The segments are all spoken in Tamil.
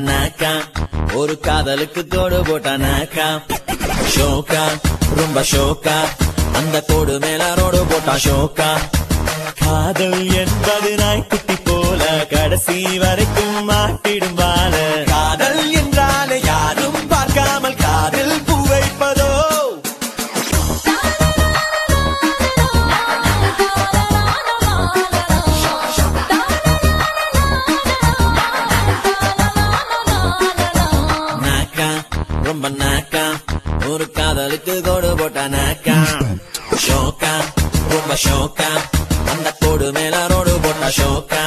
நாக்கா ஒரு காதலுக்கு கோடு போட்ட நாக்கா ஷோக்கா ரொம்ப ஷோக்கா அந்த கோடு மேல ரோடு போட்டா ஷோக்கா காதல் என்பது நாய்க்குட்டி போல கடைசி வரைக்கும் மாட்டிடும் வாழ காதல் என்றாலே யாரும் பார்க்காமல் காதல் பூ வைப்பதோ நாக்கா ரொம்ப நாக்கா ஒரு காதலுக்கு கோடு போட்ட நாக்கா ஷோக்கா ரொம்ப ஷோக்கா அந்த கோடு மேல ரோடு போட்ட ஷோக்கா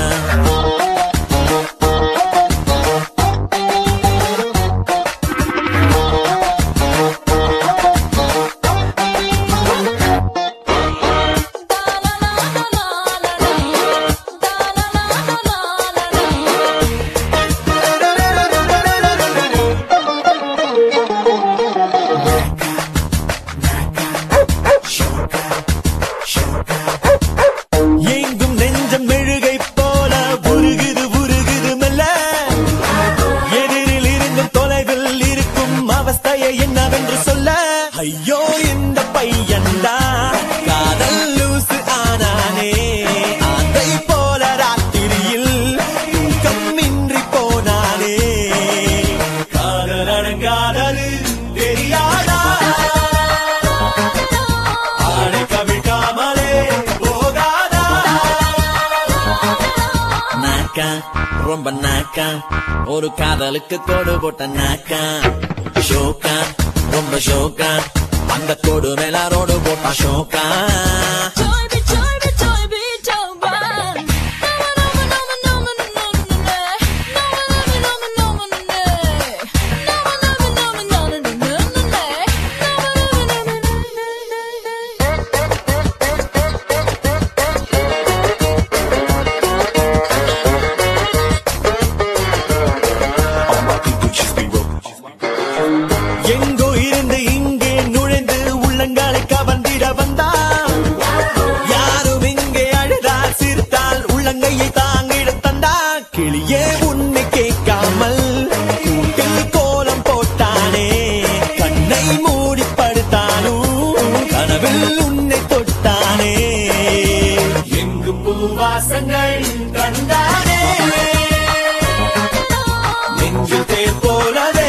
என்னவென்று சொல்ல ஐயோ இந்த பையன்டா காதல் லூசு ஆனானே அதை போல ராத்திரியில் தூக்கம் இன்றி போனானே காதல் அடங்காதது தெரியாதா ஆடை கவிழ்காமலே போகாதா நாக்கா ரொம்ப நாக்கா ஒரு காதலுக்கு கோடு போட்ட நாக்கா ஷோக்கா ரொம்ப ஷோக்கா அந்த கோடு மேல ரோடு போட்டா ஷோக்கா எங்கோ இருந்து இங்கே நுழைந்து உள்ளங்களை கவர்ந்திட வந்தால் யாரும் இங்கே அழுதால் சிரித்தால் உள்ளங்கையை தாங்கிட தந்தால் கிளியே உன்னை கேட்காமல் கூட்டில் கோலம் போட்டானே கண்ணை மூடி படுத்தானும் கனவில் உன்னை தொட்டானே எங்கு பூவாசங்கள் கண்டானே நெஞ்சில் தேர் போலவே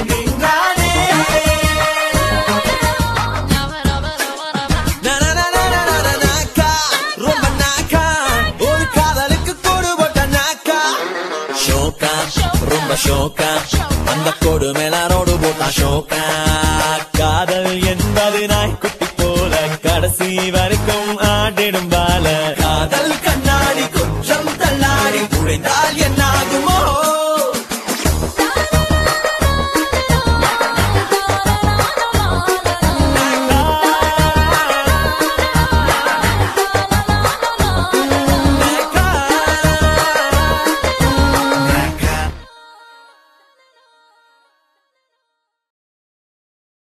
ரொம்ப ஷோக்கா அந்த கோடு மேல ரோடு போட்டா ஷோக்கா காதல் என்பது நாய்க்குட்டி போல கடைசி வரைக்கும்